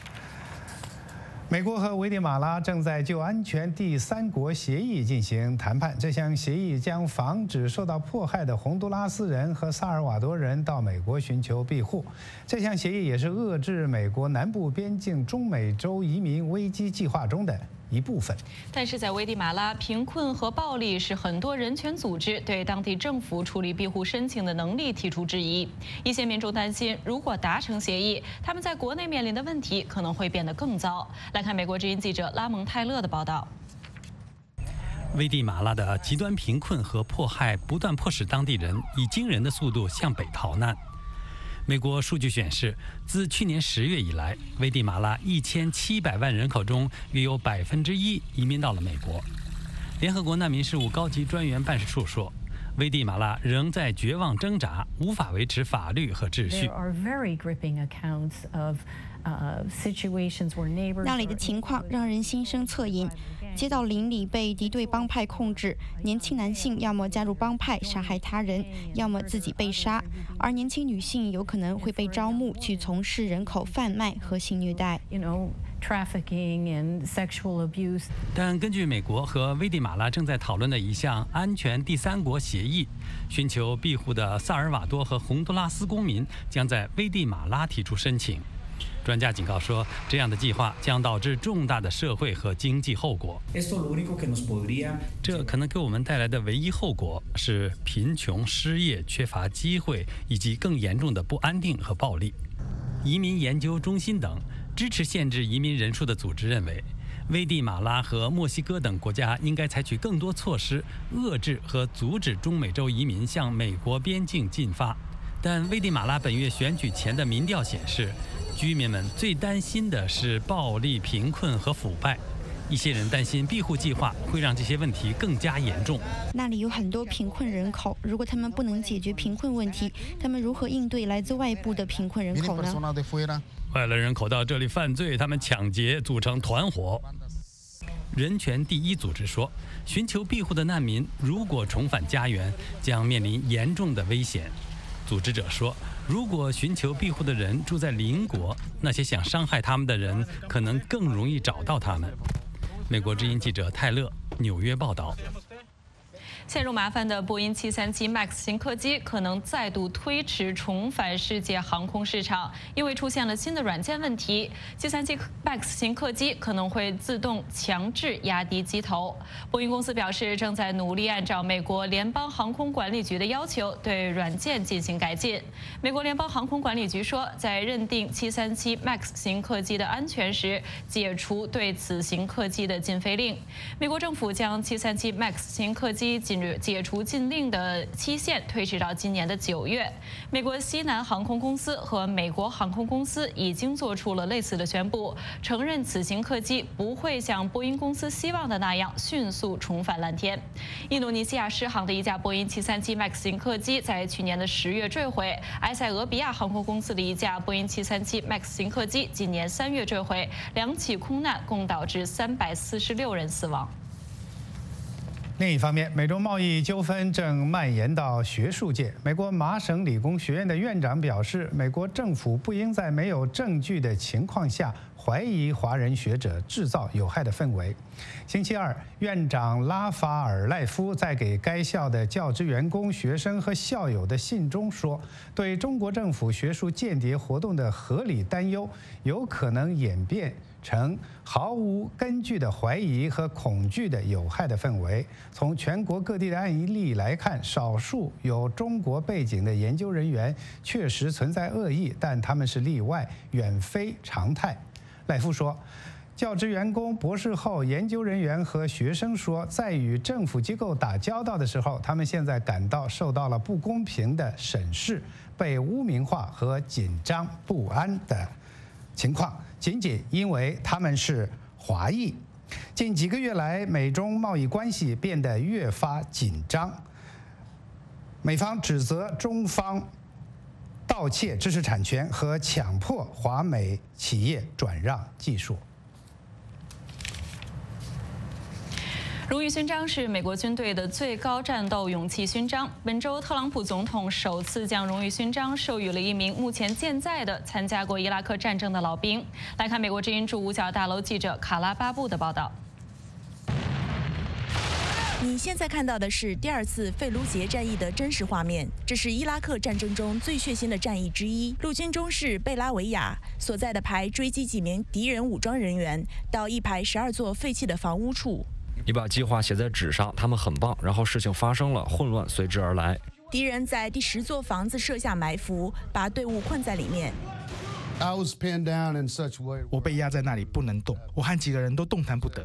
美国和危地马拉正在就安全第3国协议进行谈判。这项协议将防止受到迫害的洪都拉斯人和萨尔瓦多人到美国寻求庇护。这项协议也是遏制美国南部边境中美洲移民危机计划中的一部分。 但是在危地马拉，贫困和暴力使很多人权组织对当地政府处理庇护申请的能力提出质疑。一些民众担心，如果达成协议，他们在国内面临的问题可能会变得更糟。来看美国之音记者拉蒙泰勒的报道。 危地马拉的极端贫困和迫害不断迫使当地人以惊人的速度向北逃难。美国数据显示，自去年10月以来，危地马拉1700万人口中约有1%移民到了美国。联合国难民事务高级专员办事处说，危地马拉仍在绝望挣扎，无法维持法律和秩序。 那里的情况让人心生恻隐。街道邻里被敌对帮派控制，年轻男性要么加入帮派杀害他人，要么自己被杀，而年轻女性有可能会被招募去从事人口贩卖和性虐待。 但根据美国和危地马拉正在讨论的一项安全第3国协议，寻求庇护的萨尔瓦多和洪都拉斯公民将在危地马拉提出申请。专家警告说，这样的计划将导致重大的社会和经济后果。这可能给我们带来的唯一后果是贫穷、失业、缺乏机会，以及更严重的不安定和暴力。移民研究中心等支持限制移民人数的组织认为，危地马拉和墨西哥等国家应该采取更多措施，遏制和阻止中美洲移民向美国边境进发。但危地马拉本月选举前的民调显示，居民们最担心的是暴力、贫困和腐败。一些人担心庇护计划会让这些问题更加严重。 那里有很多贫困人口，如果他们不能解决贫困问题，他们如何应对来自外部的贫困人口呢？ 外来人口到这里犯罪，他们抢劫，组成团伙。人权第一组织说，寻求庇护的难民如果重返家园，将面临严重的危险。组织者说， 如果寻求庇护的人住在邻国，那些想伤害他们的人可能更容易找到他们。美国之音记者泰勒，纽约报道。 陷入麻烦的波音737 MAX 型客机可能再度推迟重返世界航空市场，因为出现了新的软件问题。737 MAX 型客机可能会自动强制压低机头。波音公司表示，正在努力按照美国联邦航空管理局的要求对软件进行改进。美国联邦航空管理局说，在认定737 MAX 型客机的安全时，解除对此型客机的禁飞令。美国政府将737 MAX 型客机解除禁令的期限推迟到今年的9月。美国西南航空公司和美国航空公司已经做出了类似的宣布，承认此型客机不会像波音公司希望的那样迅速重返蓝天。印度尼西亚失航的一架波音737 MAX 型客机在去年的10月坠毁，埃塞俄比亚航空公司的一架波音737 MAX 型客机今年3月坠毁，2起空难共导致346人死亡。 另一方面，美中贸易纠纷正蔓延到学术界。美国麻省理工学院的院长表示，美国政府不应在没有证据的情况下怀疑华人学者，制造有害的氛围。星期二，院长拉法尔赖夫在给该校的教职员工、学生和校友的信中说，对中国政府学术间谍活动的合理担忧有可能演变成毫无根据的怀疑和恐惧的有害的氛围。从全国各地的案例来看，少数有中国背景的研究人员确实存在恶意，但他们是例外，远非常态。赖夫说，教职员工、博士后研究人员和学生说，在与政府机构打交道的时候，他们现在感到受到了不公平的审视、被污名化和紧张不安的情况，仅仅因为他们是华裔。近几个月来，美中贸易关系变得越发紧张。美方指责中方盗窃知识产权和强迫华美企业转让技术。 荣誉勋章是美国军队的最高战斗勇气勋章。本周，特朗普总统首次将荣誉勋章授予了一名目前健在的参加过伊拉克战争的老兵。来看美国之音驻五角大楼记者卡拉巴布的报道。 你现在看到的是第2次费卢杰战役的真实画面，这是伊拉克战争中最血腥的战役之一。陆军中士贝拉维亚所在的排追击几名敌人武装人员到一排12座废弃的房屋处。 你把计划写在纸上，他们很棒，然后事情发生了，混乱随之而来。 敌人在第10座房子设下埋伏，把队伍困在里面。 我被压在那里不能动，我和几个人都动弹不得。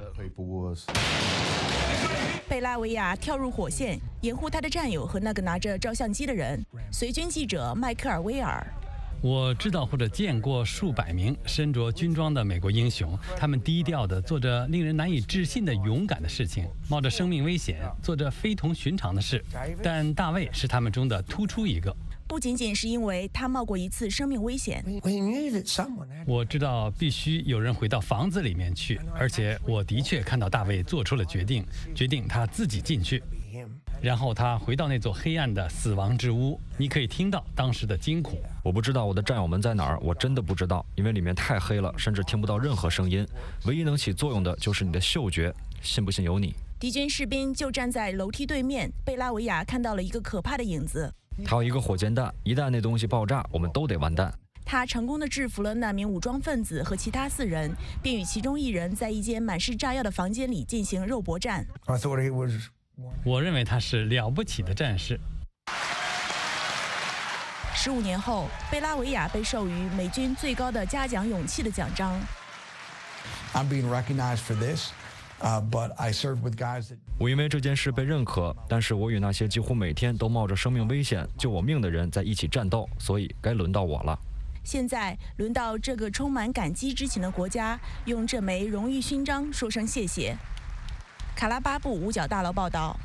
贝拉维亚跳入火线，掩护他的战友和那个拿着照相机的人。随军记者迈克尔·威尔。 我知道或者见过数百名身着军装的美国英雄，他们低调地做着令人难以置信的勇敢的事情，冒着生命危险做着非同寻常的事。但大卫是他们中的突出一个。 不仅仅是因为他冒过一次生命危险， 我知道必须有人回到房子里面去，而且我的确看到大卫做出了决定他自己进去，然后他回到那座黑暗的死亡之屋。你可以听到当时的惊恐。 我不知道我的战友们在哪儿，我真的不知道，因为里面太黑了，甚至听不到任何声音。唯一能起作用的就是你的嗅觉，信不信由你。 敌军士兵就站在楼梯对面，贝拉维亚看到了一个可怕的影子。 他有一个火箭弹，一旦那东西爆炸，我们都得完蛋。 他成功地制服了那名武装分子和其他4人，并与其中1人在一间满是炸药的房间里进行肉搏战。 我认为他是了不起的战士。 15年后，贝拉维亚被授予美军最高的嘉奖勇气的奖章。 我因为这件事被认可，但是我与那些几乎每天都冒着生命危险救我命的人在一起战斗，所以该轮到我了。 现在轮到这个充满感激之情的国家用这枚荣誉勋章说声谢谢。卡拉巴布五角大楼报道。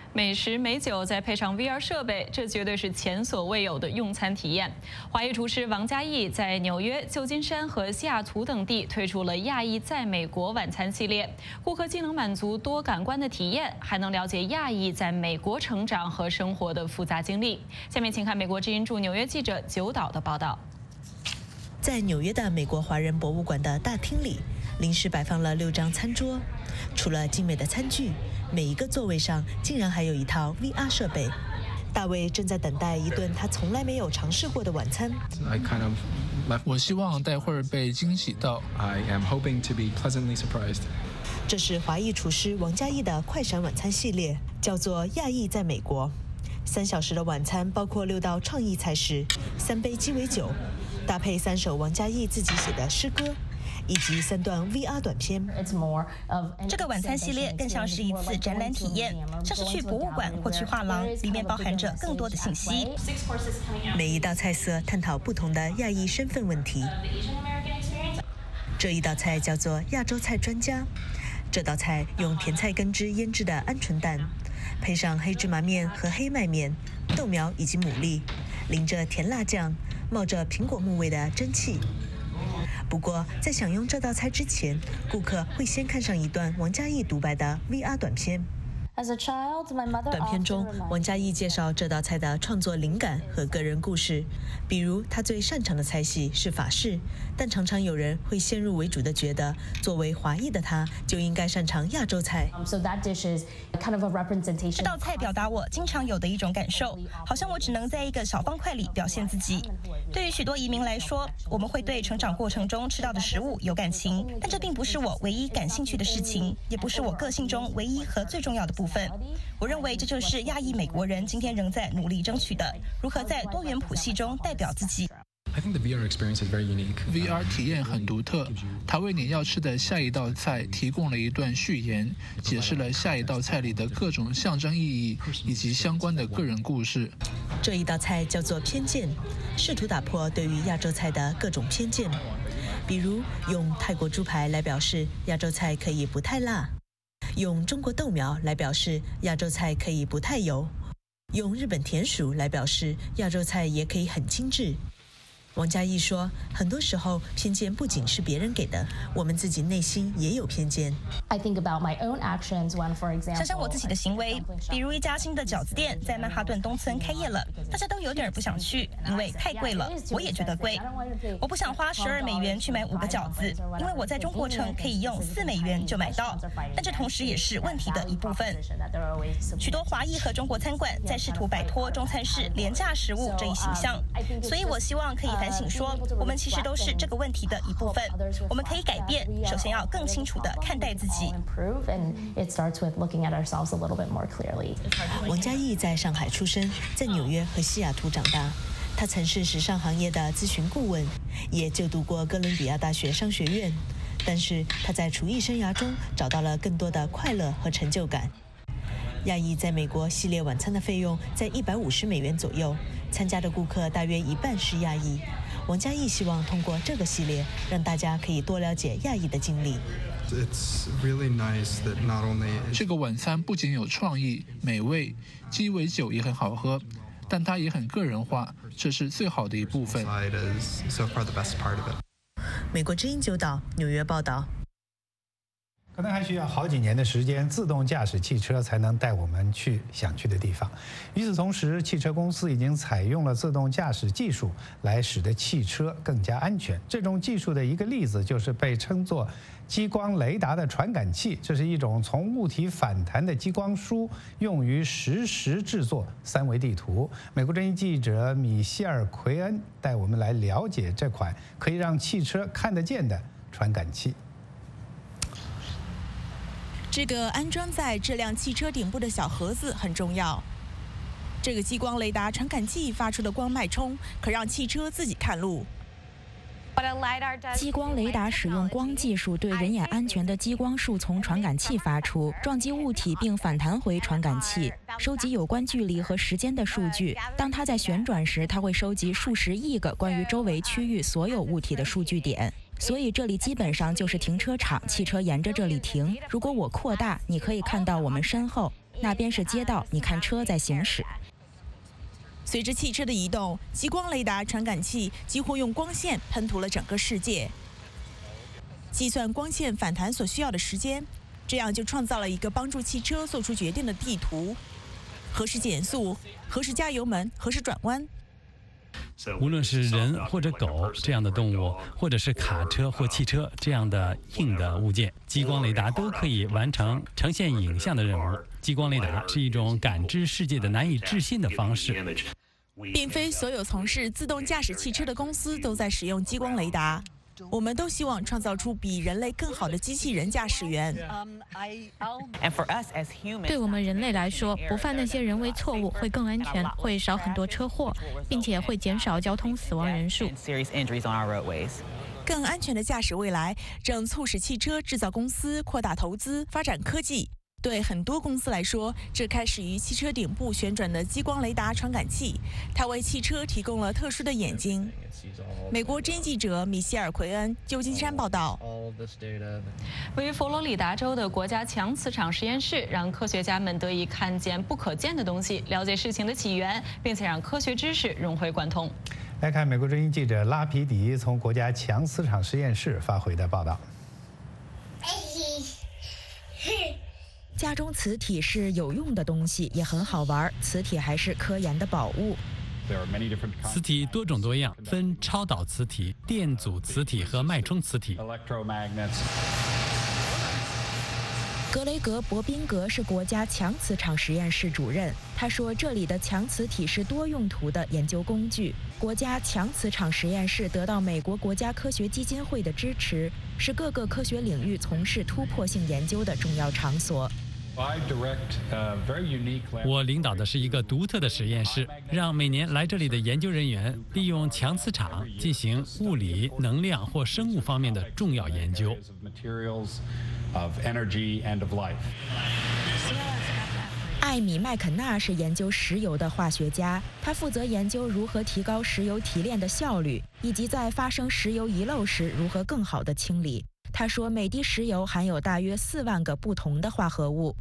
美食美酒再配上 VR 设备，这绝对是前所未有的用餐体验。华裔厨师王嘉毅在纽约、旧金山和西雅图等地推出了亚裔在美国晚餐系列，顾客既能满足多感官的体验，还能了解亚裔在美国成长和生活的复杂经历。下面请看美国之音驻纽约记者九岛的报道。 在纽约的美国华人博物馆的大厅里，临时摆放了6张餐桌，除了精美的餐具，每一个座位上竟然还有一套 VR 设备。大卫正在等待一顿他从来没有尝试过的晚餐。 我希望待会儿被惊喜到。 这是华裔厨师王嘉毅的快闪晚餐系列，叫做亚裔在美国。3小时的晚餐包括6道创意菜式、3杯鸡尾酒，搭配3首王嘉毅自己写的诗歌，以及3段 VR 短片。 这个晚餐系列更像是一次展览体验，像是去博物馆或去画廊，里面包含着更多的信息。 每一道菜色探讨不同的亚裔身份问题。这一道菜叫做亚洲菜专家，这道菜用甜菜根汁腌制的鹌鹑蛋，配上黑芝麻面和黑麦面、豆苗以及牡蛎，淋着甜辣酱，冒着苹果木味的蒸汽。不过，在享用这道菜之前，顾客会先看上一段王嘉毅独白的 VR 短片。短片中，王嘉毅介绍这道菜的创作灵感和个人故事，比如他最擅长的菜系是法式，但常常有人会先入为主的觉得，作为华裔的他就应该擅长亚洲菜。 这道菜表达我经常有的一种感受，好像我只能在一个小方块里表现自己。对于许多移民来说，我们会对成长过程中吃到的食物有感情，但这并不是我唯一感兴趣的事情，也不是我个性中唯一和最重要的部分。我认为这就是亚裔美国人今天仍在努力争取的，如何在多元谱系中代表自己。 VR 体验很独特，它为你要吃的下一道菜提供了一段序言，解释了下一道菜里的各种象征意义以及相关的个人故事。 这一道菜叫做偏见，试图打破对于亚洲菜的各种偏见，比如用泰国猪排来表示亚洲菜可以不太辣，用中国豆苗来表示亚洲菜可以不太油，用日本甜薯来表示亚洲菜也可以很精致。王嘉毅说，很多时候偏见不仅是别人给的，我们自己内心也有偏见。 想想我自己的行为，比如一家新的饺子店在曼哈顿东村开业了，大家都有点不想去，因为太贵了，我也觉得贵。我不想花12美元去买5个饺子，因为我在中国城可以用4美元就买到，但这同时也是问题的一部分。许多华裔和中国餐馆在试图摆脱中餐式廉价食物这一形象，所以我希望可以反省说，我们其实都是这个问题的一部分。我们可以改变，首先要更清楚地看待自己。 王嘉毅在上海出生，在纽约和西雅图长大。他曾是时尚行业的咨询顾问，也就读过哥伦比亚大学商学院。但是他在厨艺生涯中找到了更多的快乐和成就感。亚裔在美国系列晚餐的费用在150美元左右，参加的顾客大约一半是亚裔。王嘉毅希望通过这个系列，让大家可以多了解亚裔的经历。 这个晚餐不仅有创意、美味，鸡尾酒也很好喝，但它也很个人化，这是最好的一部分。 美国之音九岛，纽约报道。 可能还需要好几年的时间，自动驾驶汽车才能带我们去想去的地方。与此同时，汽车公司已经采用了自动驾驶技术，来使得汽车更加安全。这种技术的一个例子就是被称作激光雷达的传感器，这是一种从物体反弹的激光束，用于实时制作3维地图。美国之音记者米歇尔·奎恩带我们来了解这款可以让汽车看得见的传感器。 这个安装在这辆汽车顶部的小盒子很重要。这个激光雷达传感器发出的光脉冲可让汽车自己看路。 激光雷达使用光技术对人眼安全的激光束从传感器发出，撞击物体并反弹回传感器，收集有关距离和时间的数据。当它在旋转时，它会收集数十亿个关于周围区域所有物体的数据点。所以这里基本上就是停车场，汽车沿着这里停。如果我扩大，你可以看到我们身后那边是街道，你看车在行驶。 随着汽车的移动，激光雷达传感器几乎用光线喷涂了整个世界，计算光线反弹所需要的时间，这样就创造了一个帮助汽车做出决定的地图：何时减速，何时加油门，何时转弯。 无论是人或者狗这样的动物，或者是卡车或汽车这样的硬的物件，激光雷达都可以完成呈现影像的任务。激光雷达是一种感知世界的难以置信的方式。 并非所有从事自动驾驶汽车的公司都在使用激光雷达。我们都希望创造出比人类更好的机器人驾驶员。 对我们人类来说，不犯那些人为错误会更安全，会少很多车祸，并且会减少交通死亡人数。 更安全的驾驶未来正促使汽车制造公司扩大投资、发展科技。对很多公司来说，这开始于汽车顶部旋转的激光雷达传感器，它为汽车提供了特殊的眼睛。美国之音记者米歇尔·奎恩，旧金山报道。 位于佛罗里达州的国家强磁场实验室，让科学家们得以看见不可见的东西，了解事情的起源，并且让科学知识融会贯通。 来看美国之音记者拉皮迪从国家强磁场实验室发回的报道。 家中磁体是有用的东西，也很好玩。磁体还是科研的宝物。 磁体多种多样，分超导磁体、电阻磁体和脉冲磁体。 格雷格·伯宾格是国家强磁场实验室主任。他说，这里的强磁体是多用途的研究工具。国家强磁场实验室得到美国国家科学基金会的支持，是各个科学领域从事突破性研究的重要场所。 我领导的是一个独特的实验室，让每年来这里的研究人员利用强磁场进行物理、能量或生物方面的重要研究。 艾米·麦肯纳是研究石油的化学家，他负责研究如何提高石油提炼的效率，以及在发生石油遗漏时如何更好地清理。他说，每滴石油含有大约4万个不同的化合物。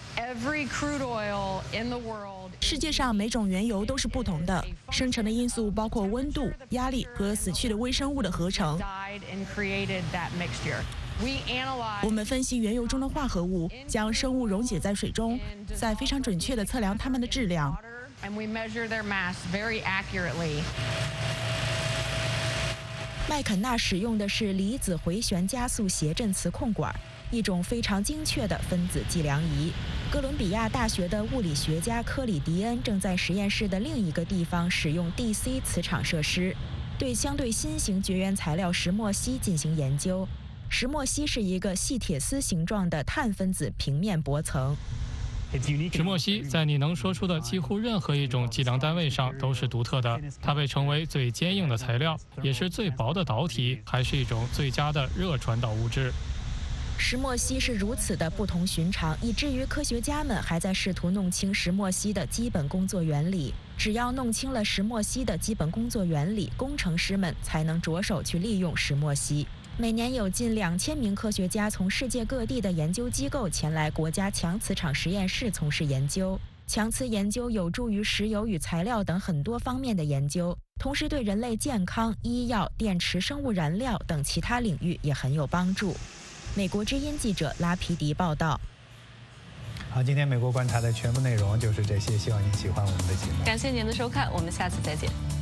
世界上每种原油都是不同的，生成的因素包括温度、压力和死去的微生物的合成。我们分析原油中的化合物，将生物溶解在水中，再非常准确地测量它们的质量。麦肯纳使用的是离子回旋加速谐振磁控管，一种非常精确的分子计量仪。哥伦比亚大学的物理学家科里迪恩正在实验室的另一个地方使用 DC 磁场设施，对相对新型绝缘材料石墨烯进行研究。石墨烯是一个细铁丝形状的碳分子平面薄层。 石墨烯在你能说出的几乎任何一种计量单位上都是独特的，它被称为最坚硬的材料，也是最薄的导体，还是一种最佳的热传导物质。 石墨烯是如此的不同寻常，以至于科学家们还在试图弄清石墨烯的基本工作原理。只要弄清了石墨烯的基本工作原理，工程师们才能着手去利用石墨烯。每年有近2000名科学家从世界各地的研究机构前来国家强磁场实验室从事研究。强磁研究有助于石油与材料等很多方面的研究，同时对人类健康、医药、电池、生物燃料等其他领域也很有帮助。美国之音记者拉皮迪报道。 好，今天美国观察的全部内容就是这些，希望您喜欢我们的节目。 感谢您的收看，我们下次再见。